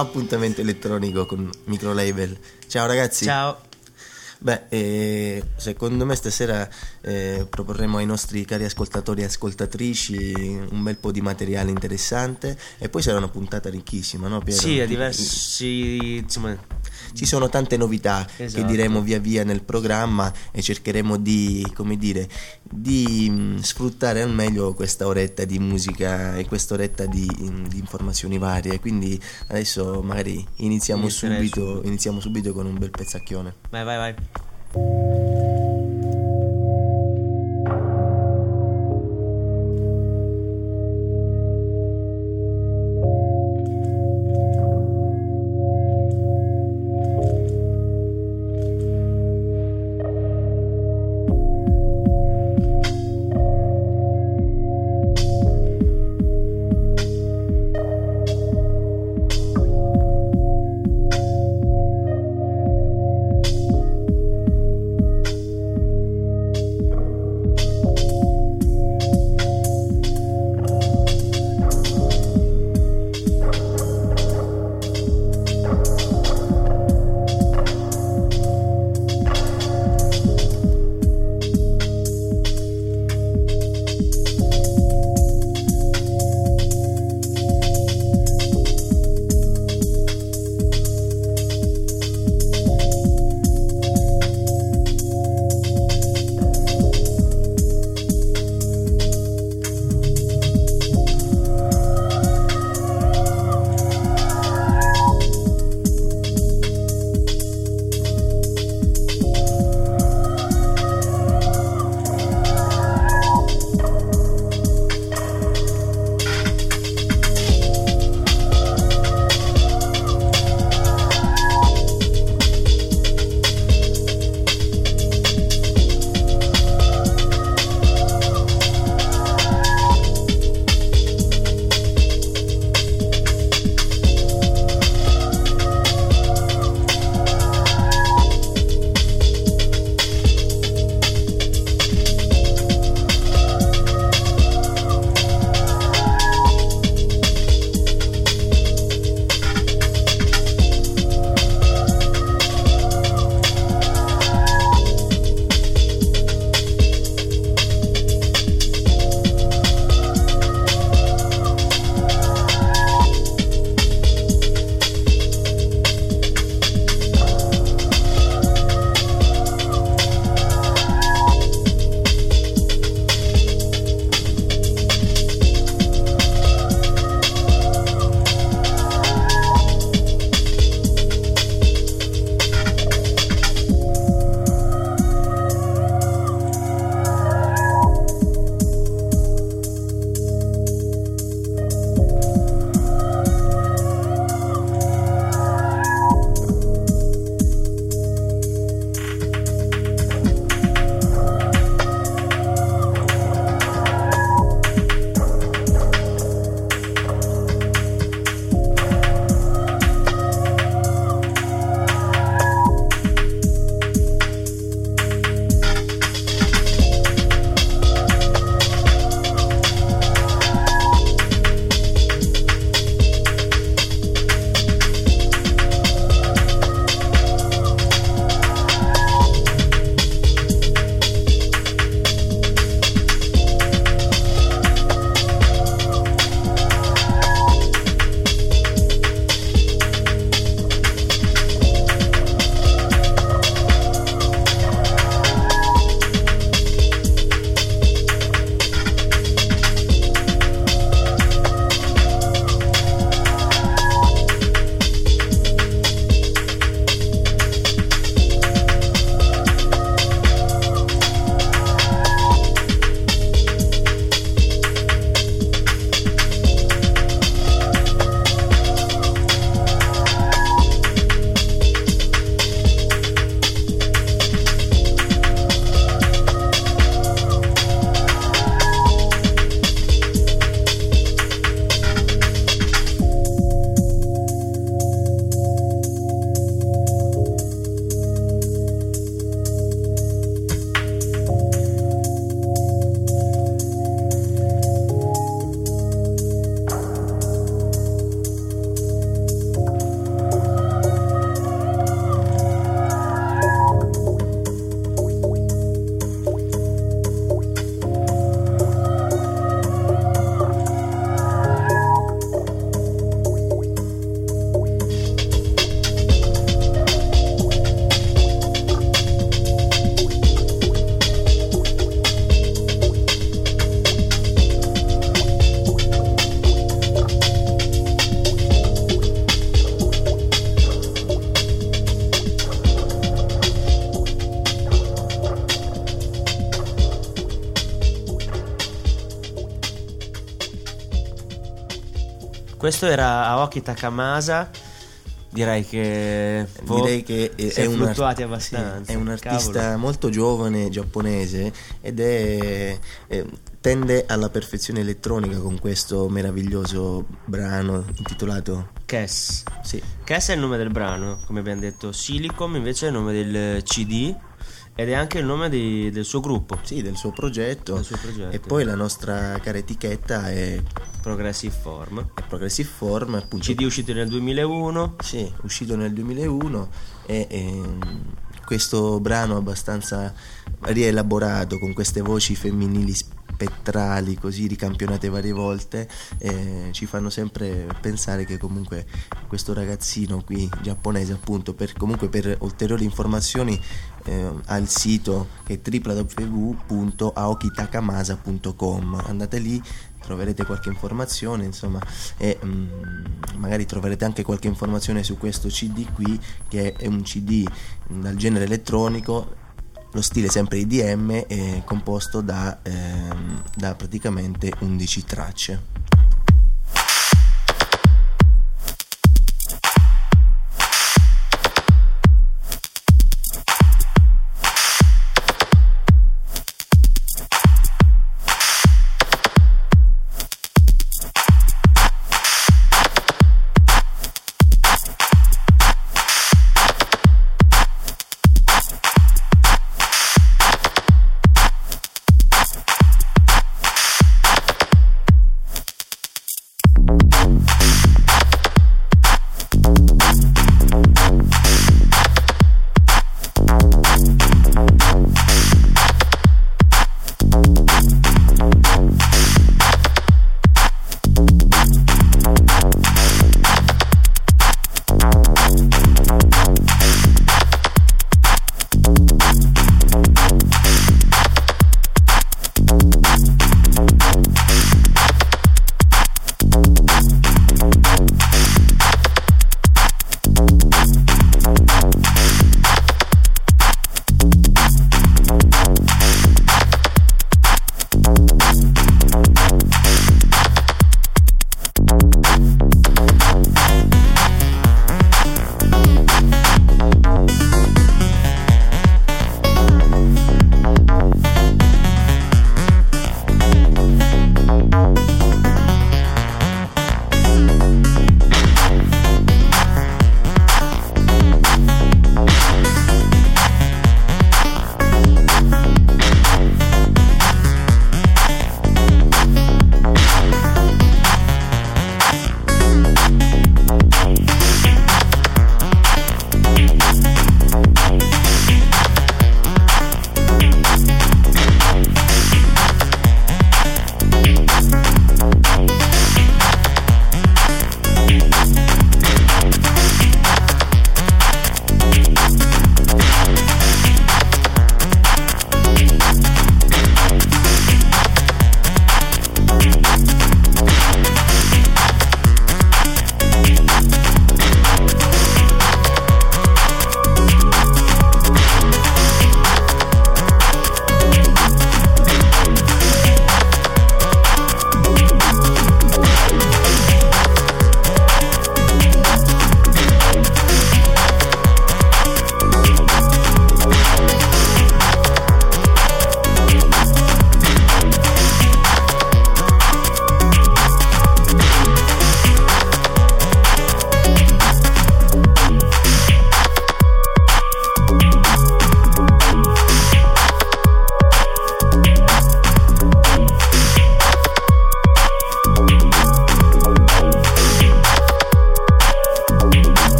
appuntamento elettronico con Microlabel. Ciao ragazzi. Ciao. Secondo me stasera proporremo ai nostri cari ascoltatori e ascoltatrici un bel po' di materiale interessante e poi sarà una puntata ricchissima, no Piero? Sì, a diversi, insomma, ci sono tante novità esatto, che diremo via via nel programma e cercheremo di, come dire, di sfruttare al meglio questa oretta di musica e quest'oretta di informazioni varie. Quindi adesso magari iniziamo subito con un bel pezzacchione. Vai. Questo era Aoki Takamasa. Direi che è fluttuati abbastanza. Sì, è un artista Cavolo. molto giovane giapponese ed tende alla perfezione elettronica con questo meraviglioso brano intitolato Kess. sì, Kess è il nome del brano, come abbiamo detto. Silicon invece è il nome del CD ed è anche il nome del suo gruppo. sì, del suo progetto. Del suo progetto. E poi la nostra cara etichetta è Progressive Form. Progressive Form, appunto. CD uscito nel 2001. Sì, uscito nel 2001 e questo brano abbastanza rielaborato con queste voci femminili spettrali così ricampionate varie volte ci fanno sempre pensare che comunque questo ragazzino qui giapponese, appunto, per ulteriori informazioni ha il sito che è www.aokitakamasa.com. andate lì, troverete qualche informazione, insomma, e magari troverete anche qualche informazione su questo CD qui, che è un CD dal genere elettronico, lo stile sempre IDM, composto da praticamente 11 tracce.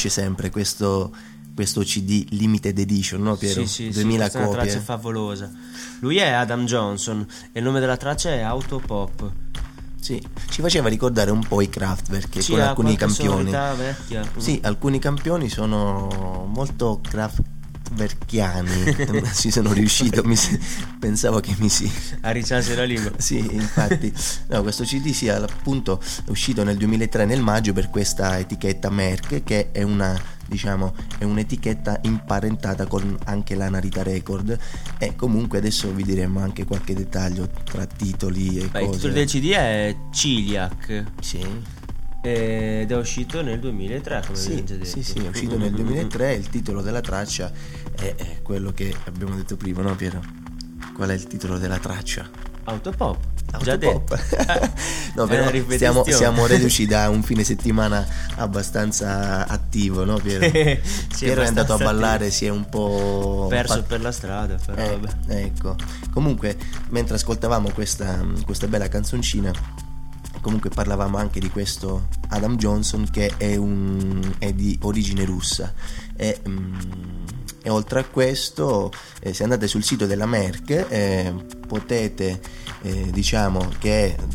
esce sempre questo CD limited edition, no Piero? Sì, 2000 questa è una copie. traccia favolosa. Lui è Adam Johnson e il nome della traccia è Autopop. Sì, ci faceva ricordare un po' i Kraftwerk Sì, con ha alcuni qualche campioni. sonorità vecchia. Sì, alcuni campioni sono molto kraftwerkiani. Ci sono riuscito, pensavo che mi si A ricciarsi la lingua. Sì, infatti, no, questo CD sì, appunto è uscito nel 2003 nel maggio per questa etichetta Merck, che è una, diciamo, è un'etichetta imparentata con anche la Narita Record, e comunque adesso vi diremo anche qualche dettaglio tra titoli e Beh, il cose. titolo del CD è Celiac Sì. ed è uscito nel 2003, come Sì, abbiamo già detto. sì, è uscito nel 2003. Il titolo della traccia è quello che abbiamo detto prima, no Piero? Qual è il titolo della traccia? Autopop. Già Autopop. detto. No, però Una ripetizione. siamo reduci da un fine settimana abbastanza attivo, no Piero? Sì, Piero è andato a abbastanza ballare, si è un po' perso per la strada, però vabbè. ecco. Comunque, mentre ascoltavamo questa bella canzoncina, comunque parlavamo anche di questo Adam Johnson, che è di origine russa, e oltre a questo, se andate sul sito della Merck, potete, diciamo che è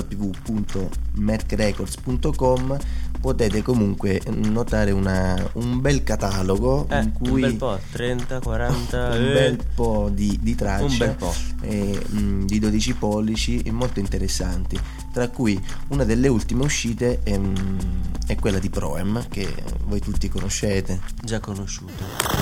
www.merckrecords.com, potete comunque notare un bel catalogo in cui un bel po', 30, 40 un bel po' di tracce, un bel po'. Di 12 pollici molto interessanti, tra cui una delle ultime uscite è quella di Proem, che voi tutti conoscete. Già conosciuto.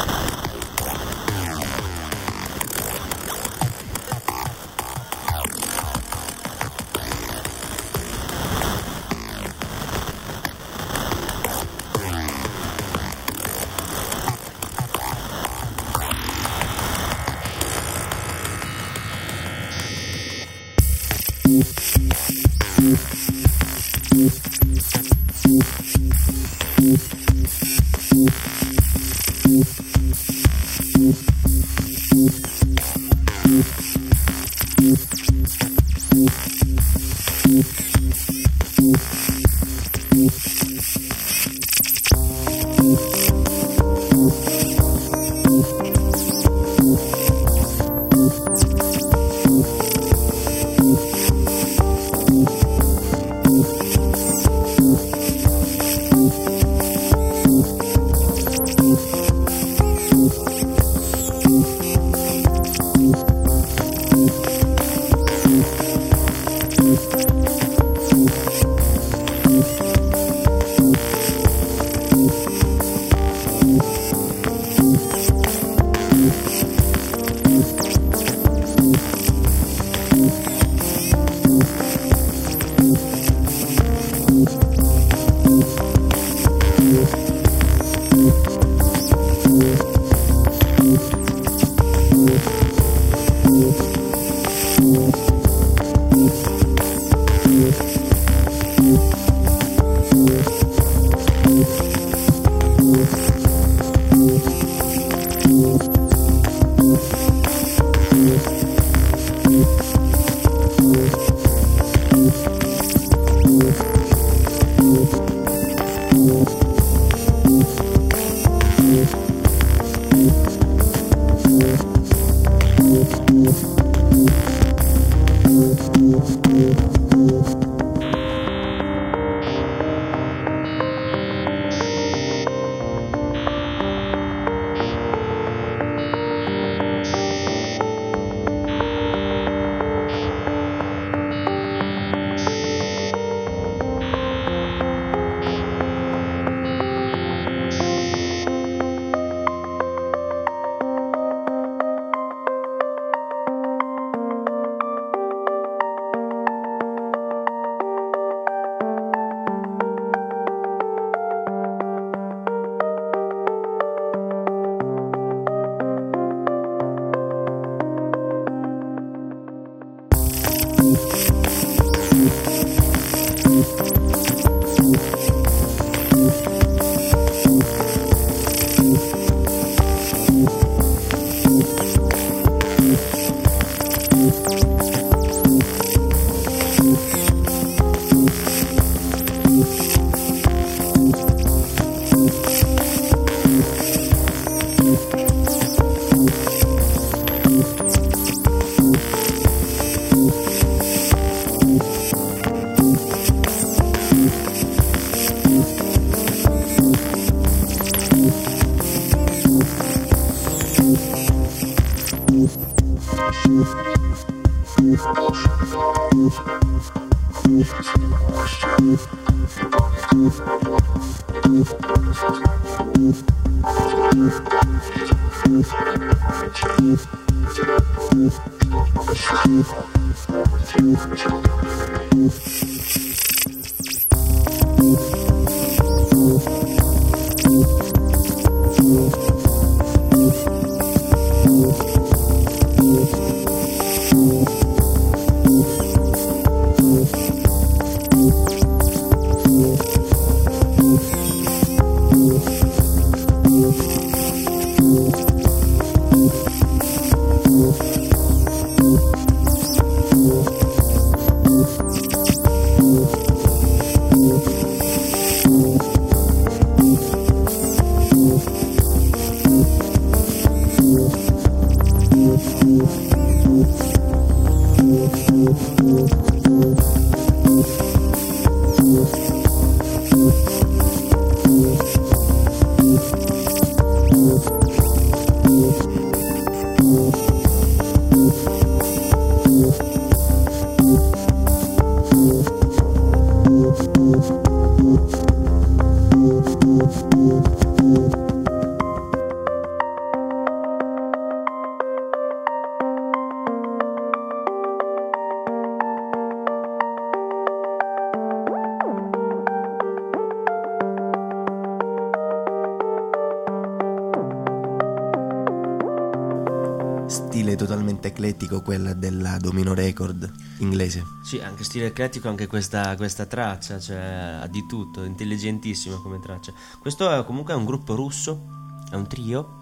Stile totalmente eclettico quella della Domino Record inglese. Sì, anche stile eclettico, anche questa traccia, cioè ha di tutto, intelligentissima come traccia. Questo è comunque un gruppo russo, è un trio,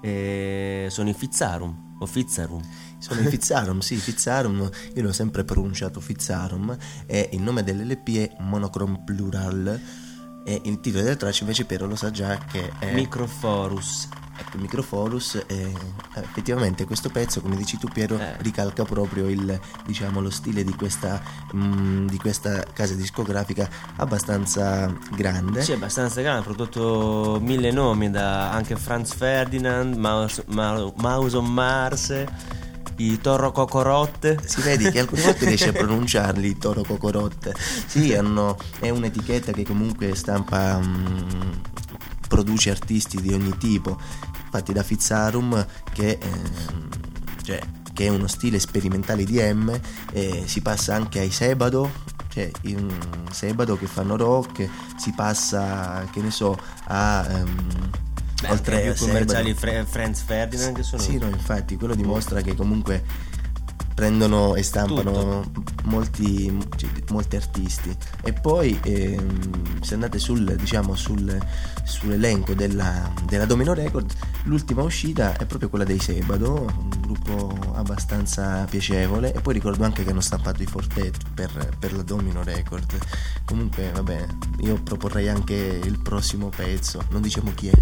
e sono i Fizzarum o Fizzarum. Sono i Fizzarum, sì, Fizzarum, io l'ho sempre pronunciato Fizzarum, e il nome dell'LP è Monochrome Plural, e il titolo della traccia invece Piero lo sa già che è Microforus. Ecco, Microforus, effettivamente questo pezzo, come dici tu Piero, ricalca proprio lo stile di questa casa discografica abbastanza grande. Sì, abbastanza grande, ha prodotto 1000 nomi, da anche Franz Ferdinand, Mouse on Mars, i Toro Cocorotte. Si vedi che alcune volte riesce a pronunciarli, Toro Cocorotte. Sì, è un'etichetta che comunque stampa, produce artisti di ogni tipo. Infatti da Fizzarum, che è uno stile sperimentale IDM, si passa anche ai Sebado, cioè in Sebado che fanno rock, si passa, che ne so, a oltre ai più commerciali Franz Ferdinand, che sono... Sì, no, infatti quello dimostra che comunque prendono e stampano molti artisti. E poi se andate sull'elenco della Domino Record, l'ultima uscita è proprio quella dei Sebado, un gruppo abbastanza piacevole, e poi ricordo anche che hanno stampato i Fortet per la Domino Record. Comunque va bene, io proporrei anche il prossimo pezzo, non diciamo chi è.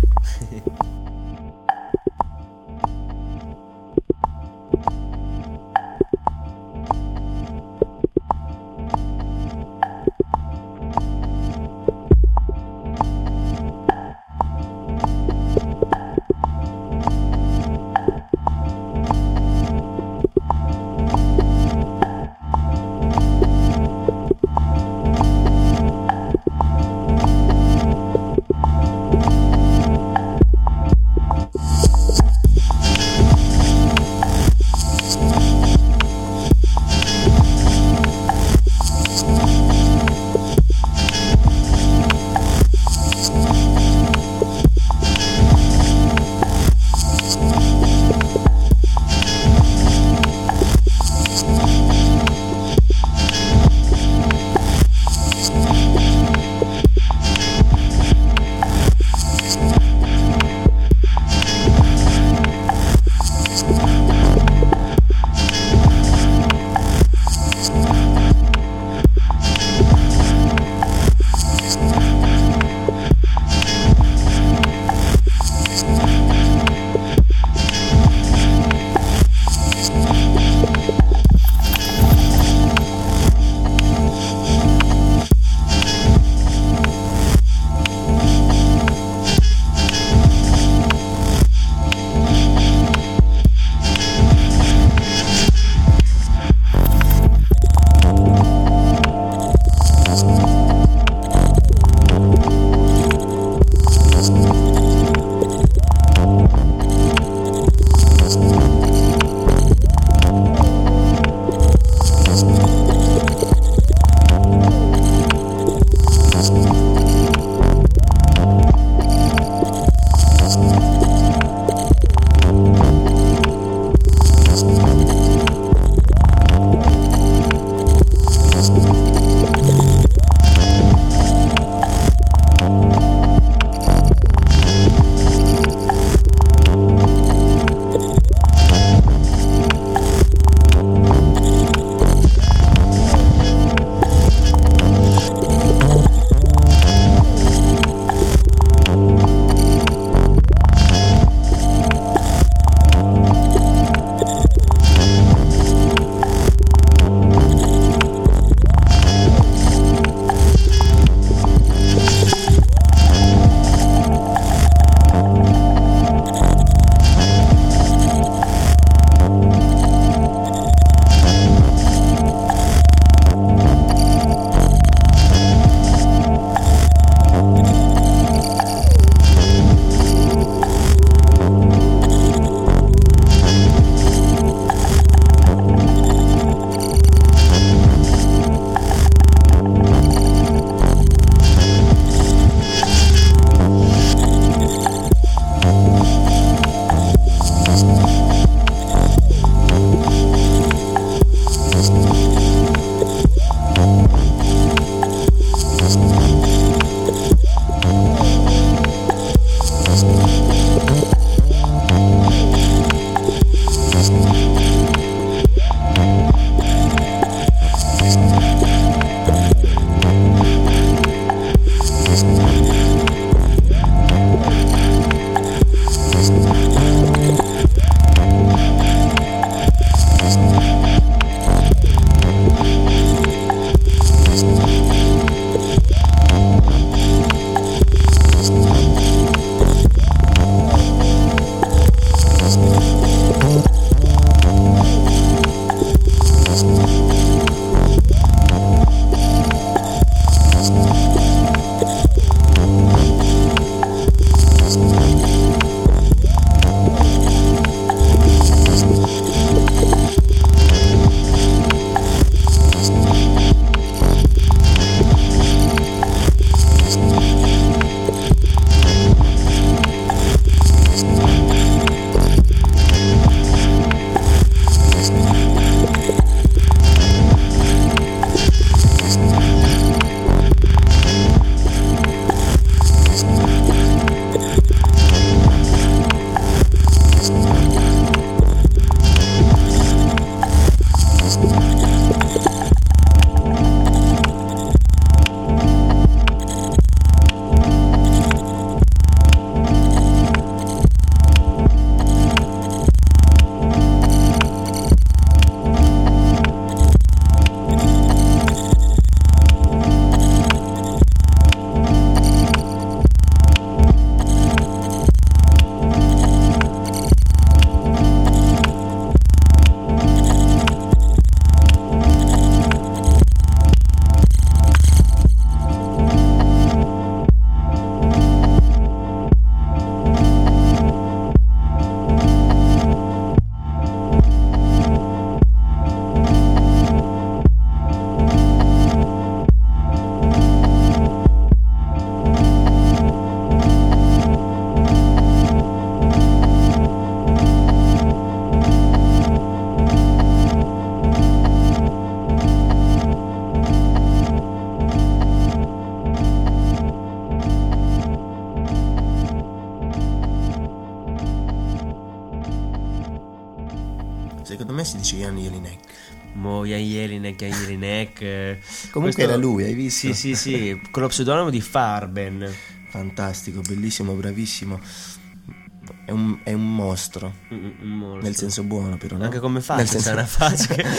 me si dice Jan Jelinek. Jan Jelinek. Comunque era lui, hai visto? Sì, con lo pseudonimo di Farben. Fantastico, bellissimo, bravissimo. È un mostro. Un mostro. Nel senso buono, però, no? Anche come fa? Nel senso... una faccia che...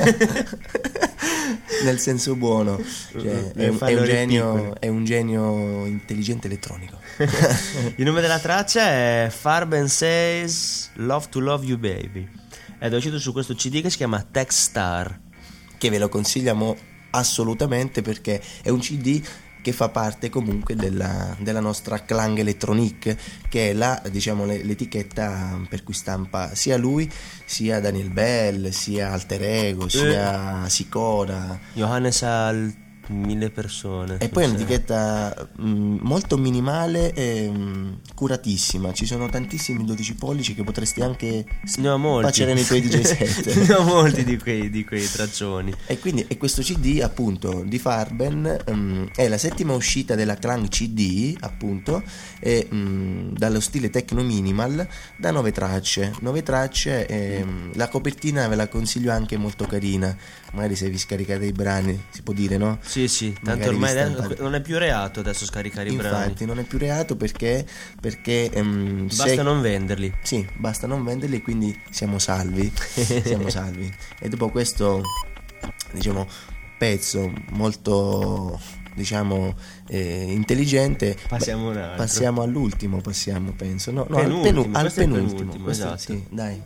Nel senso buono, cioè, è un genio intelligente elettronico. Il nome della traccia è Farben Says Love to Love You Baby ed è uscito su questo CD che si chiama Techstar, che ve lo consigliamo assolutamente perché è un CD che fa parte comunque della nostra Klang Electronic, che è diciamo, l'etichetta per cui stampa sia lui, sia Daniel Bell, sia Alter Ego, sia Sicora. Johannes al 1000 persone. E poi è un'etichetta molto minimale e curatissima. Ci sono tantissimi 12 pollici che potresti anche spacciare nei tuoi DJ set. Ne ho molti di quei traccioni. E questo CD appunto di Farben è la settima uscita della Klang CD, appunto, e dallo stile techno minimal, da 9 tracce. La copertina ve la consiglio, anche molto carina. Magari se vi scaricate i brani, si può dire, no? Sì, tanto ormai non è più reato adesso scaricare i brani. Infatti non è più reato perché basta non venderli. Sì, basta non venderli, quindi siamo salvi. Siamo salvi. E dopo questo, diciamo, pezzo molto, diciamo, intelligente, passiamo all'ultimo, penso. No, al penultimo. Esatto. Sì, dai.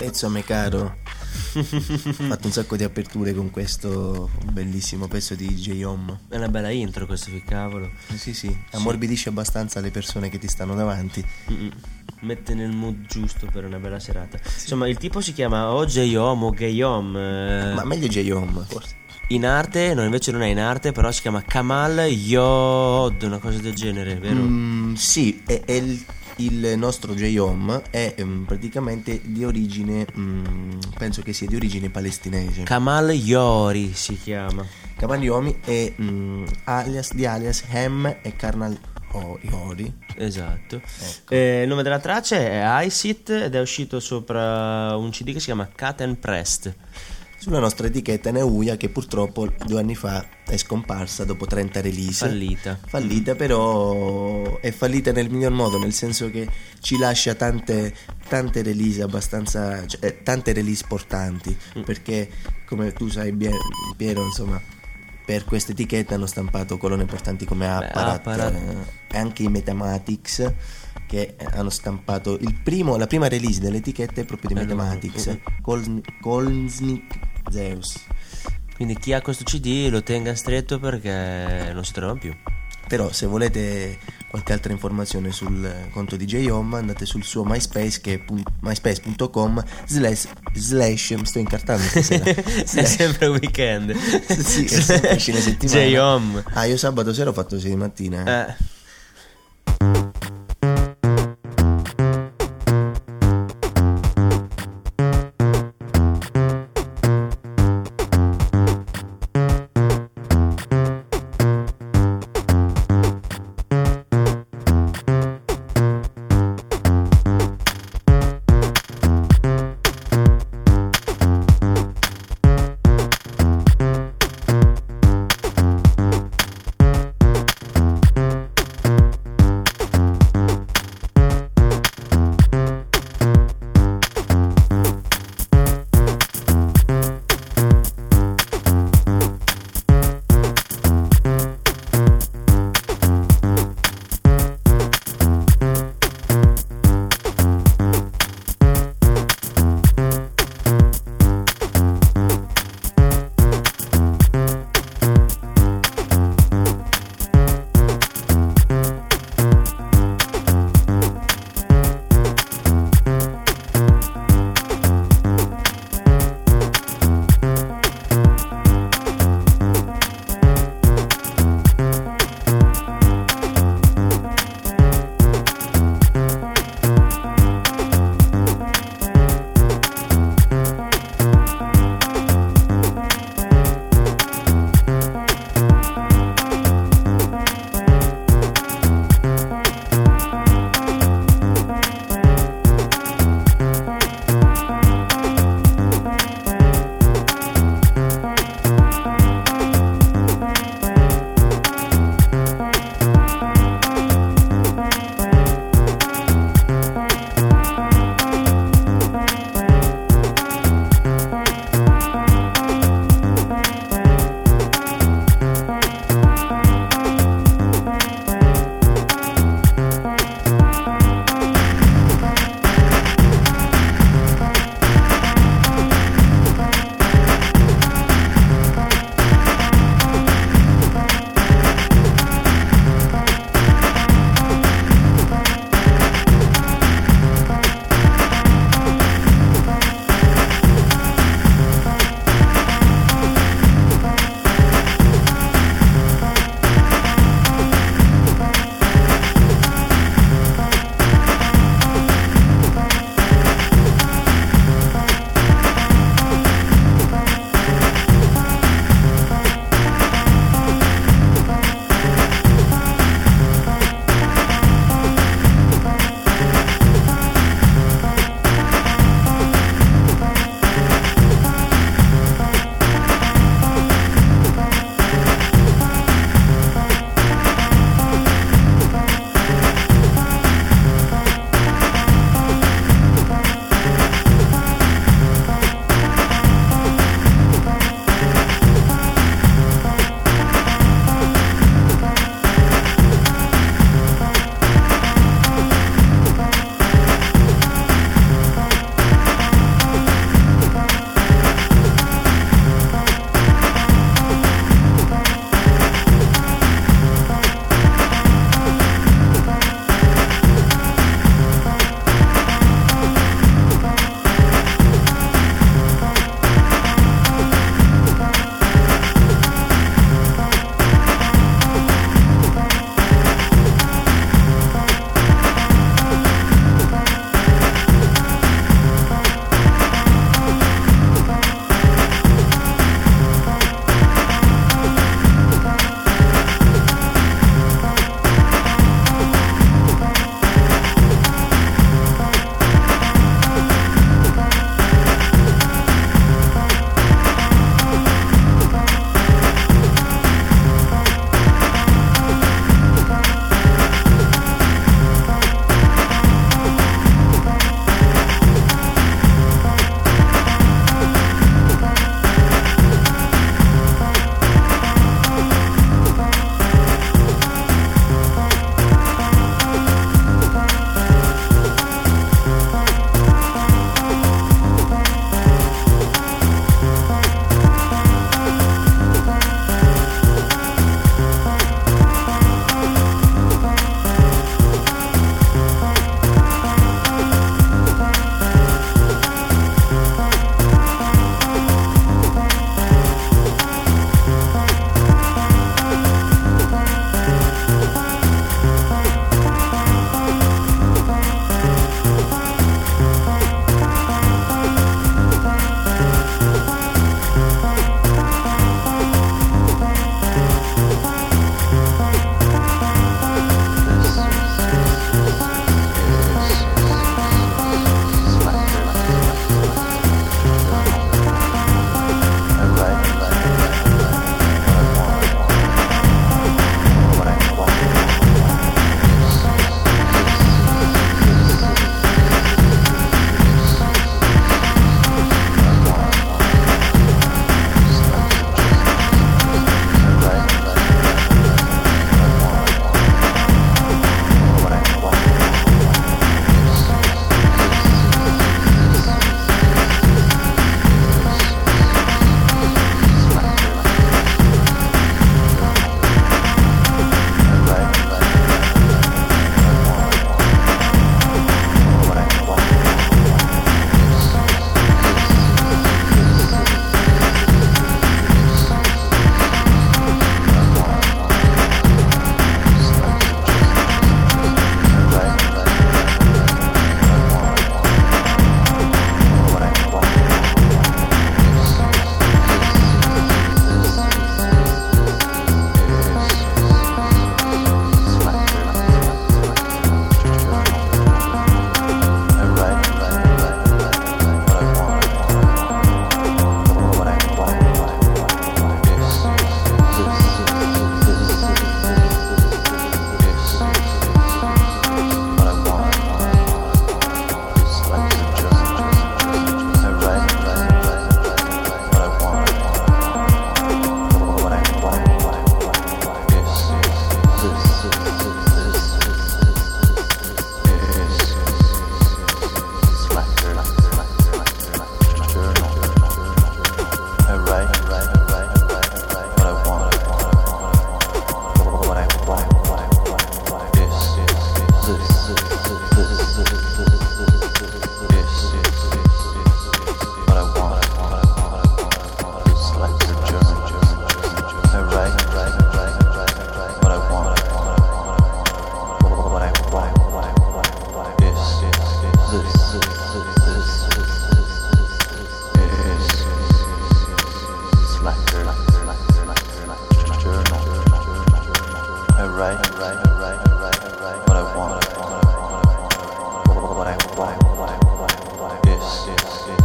pezzo a me caro. Ho fatto un sacco di aperture con questo bellissimo pezzo di J-Home. È una bella intro questo, che cavolo. Sì, ammorbidisce abbastanza le persone che ti stanno davanti. Mette nel mood giusto per una bella serata. Insomma, il tipo si chiama o J-Home o Gay-Home. Ma meglio J-Home, forse. In arte, no, invece non è in arte, però si chiama Kamal Yod, una cosa del genere, vero? Sì, è il nostro J-Home è praticamente di origine, penso che sia di origine palestinese. Kamal Yori si chiama. Kamal Yomi è alias Hem e Karnal Yori. Esatto. Ecco. Il nome della traccia è Ice It ed è uscito sopra un CD che si chiama Cut and Pressed. Sulla nostra etichetta Neuia, che purtroppo 2 anni fa è scomparsa dopo 30 release. Fallita, però è fallita nel miglior modo, nel senso che ci lascia tante release abbastanza, cioè, tante release portanti, perché come tu sai bien, Piero, insomma, per questa etichetta hanno stampato colonne portanti come Apparat. E anche i Metamatics, che hanno stampato la prima release dell'etichetta è proprio di Metamatics, Kolsnik Zeus. Quindi chi ha questo CD lo tenga stretto perché non si trova più. Però se volete qualche altra informazione sul conto di J-Home, andate sul suo MySpace, che è myspace.com/ sto incartando stasera. È sempre weekend. Sì, è sempre fine settimana. J-Home. Io sabato sera ho fatto 6 di mattina.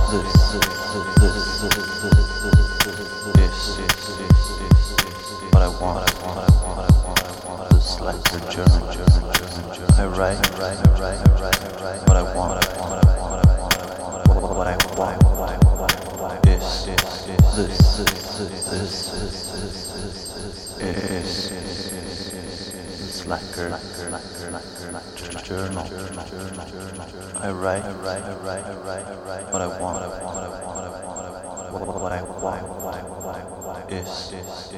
what I want. This like the journal. I write what I want. What I want is this slacker journal. I write what I want. What I want is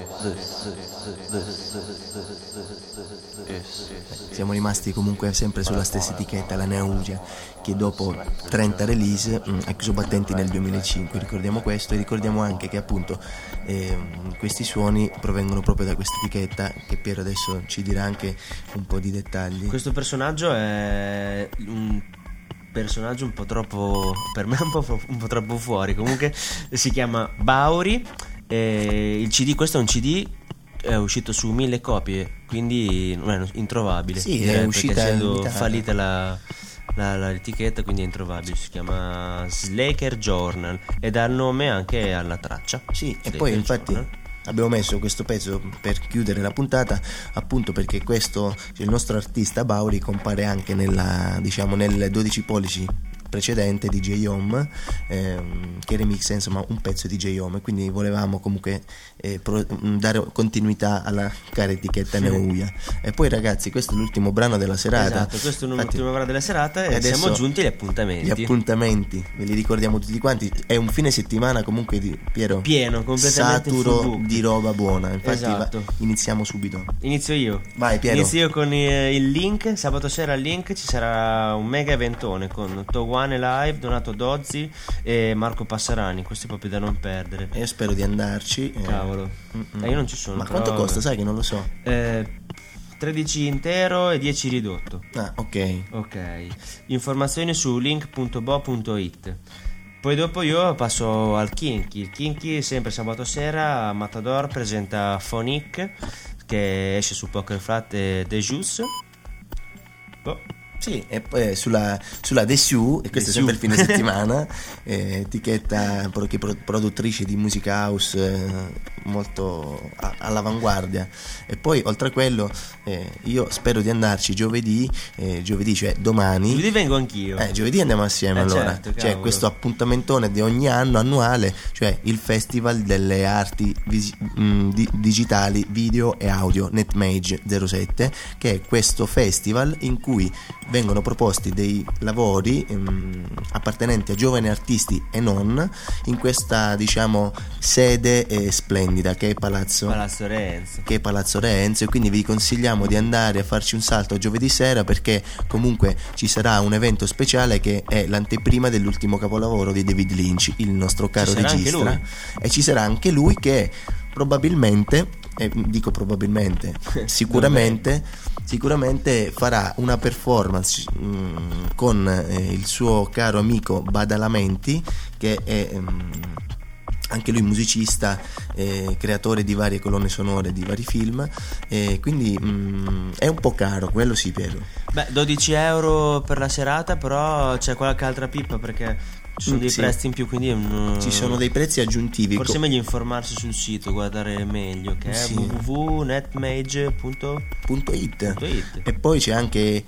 Siamo rimasti comunque sempre sulla stessa etichetta, la Neugia, che dopo 30 release ha chiuso battenti nel 2005. Ricordiamo questo e ricordiamo anche che appunto questi suoni provengono proprio da questa etichetta, che Piero adesso ci dirà anche un po' di dettagli. Questo personaggio è un personaggio un po' troppo, per me un po' troppo fuori. Comunque si chiama Bauri. Il CD, questo è un CD, è uscito su 1000 copie, quindi non è introvabile. Sì, è uscita essendo fallita l'etichetta, quindi è introvabile. Si chiama Slacker Journal e dà il nome anche alla traccia. Sì, Slacker e poi infatti Journal. abbiamo messo questo pezzo per chiudere la puntata, appunto perché questo, cioè il nostro artista Bauri, compare anche nel 12 pollici precedente di J-Home, che remixa insomma un pezzo di J-Home, quindi volevamo comunque dare continuità alla cara etichetta Neuja. E poi ragazzi, questo è l'ultimo brano della serata. Esatto, questo è l'ultimo brano della serata e siamo giunti agli appuntamenti. Gli appuntamenti ve li ricordiamo tutti quanti, è un fine settimana comunque Piero, pieno, completamente saturo di roba buona, infatti esatto. Iniziamo subito. Inizio io. Vai Piero. Inizio io con il link. Sabato sera al link ci sarà un mega eventone con Towane Live, Donato Dozzi e Marco Passarani. Questo è proprio da non perdere. Io spero di andarci. Cavolo. Io non ci sono. Ma quanto costa? Sai che non lo so. 13 intero e 10 ridotto. Ah, ok. Informazioni su link.bo.it. Poi dopo io passo al Kinky. Il Kinky sempre sabato sera a Matador presenta Phonic, che esce su Poker Flat e The Juice. Sì, e poi sulla Desiu, e questo è sempre il fine settimana, etichetta produttrice di musica house molto all'avanguardia. E poi oltre a quello io spero di andarci giovedì, cioè domani. Giovedì vengo anch'io. Giovedì andiamo assieme allora. Certo, cioè questo appuntamentone di ogni anno annuale, cioè il Festival delle Arti Digitali, Video e Audio Netmage 07, che è questo festival in cui vengono proposti dei lavori appartenenti a giovani artisti e non, in questa sede splendida che è Palazzo Reenzo, e quindi vi consigliamo di andare a farci un salto giovedì sera, perché comunque ci sarà un evento speciale che è l'anteprima dell'ultimo capolavoro di David Lynch, il nostro caro regista, e ci sarà anche lui che probabilmente sicuramente farà una performance con il suo caro amico Badalamenti, che è anche lui musicista, creatore di varie colonne sonore di vari film, quindi è un po' caro, quello sì, Piero. 12 euro per la serata, però c'è qualche altra pippa, perché ci sono dei prezzi in più, quindi ci sono dei prezzi aggiuntivi. Forse è meglio informarsi sul sito, guardare meglio, che è www.netmage.it. E poi c'è anche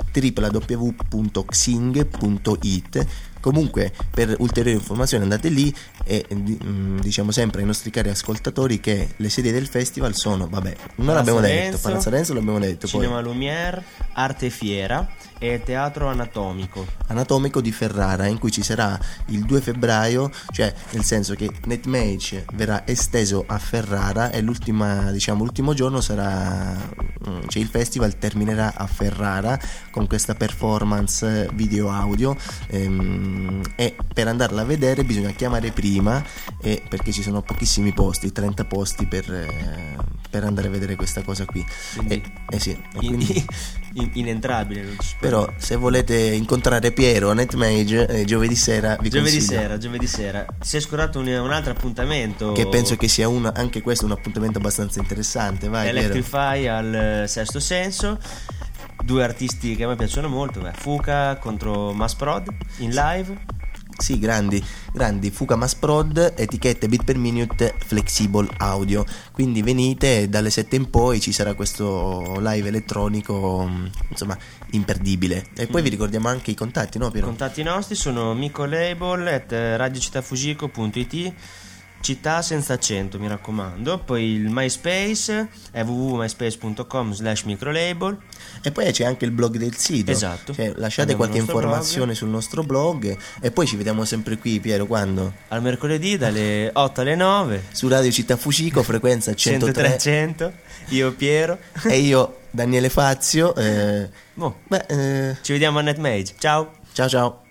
www.xing.it. Comunque, per ulteriori informazioni andate lì, e diciamo sempre ai nostri cari ascoltatori che le sedi del festival sono, Palazzo Renzo l'abbiamo detto, Cinema poi Lumière, Arte Fiera e Teatro Anatomico di Ferrara, in cui ci sarà il 2 febbraio, cioè nel senso che Netmage verrà esteso a Ferrara e l'ultimo giorno sarà, cioè il festival terminerà a Ferrara con questa performance video audio, e per andarla a vedere bisogna chiamare prima, perché ci sono pochissimi posti, 30 posti per andare a vedere questa cosa qui. Quindi inentrabile, non ci però se volete incontrare Piero a Netmage giovedì sera Giovedì sera si è scordato un altro appuntamento che penso che sia anche questo un appuntamento abbastanza interessante. Vai, Electrify al Sesto Senso, due artisti che a me piacciono molto, Fuka contro Mass Prod in live, Sì, grandi, Fuka Mass Prod, etichette bit per minute, Flexible Audio. Quindi venite, dalle 7 in poi ci sarà questo live elettronico, insomma, imperdibile. E poi vi ricordiamo anche i contatti, no I Piero? contatti nostri sono micolabel@radiocittafujiko.it, città senza accento, mi raccomando. Poi il MySpace è www.myspace.com/microlabel. E poi c'è anche il blog del sito. Esatto. Cioè, lasciate Abbiamo qualche il nostro informazione sul nostro blog. E poi ci vediamo sempre qui, Piero, quando? Al mercoledì dalle 8 alle 9, Su Radio Città Fucico, frequenza 103. 100. Io Piero. E io, Daniele Fazio. Ci vediamo a NetMage. Ciao. Ciao ciao.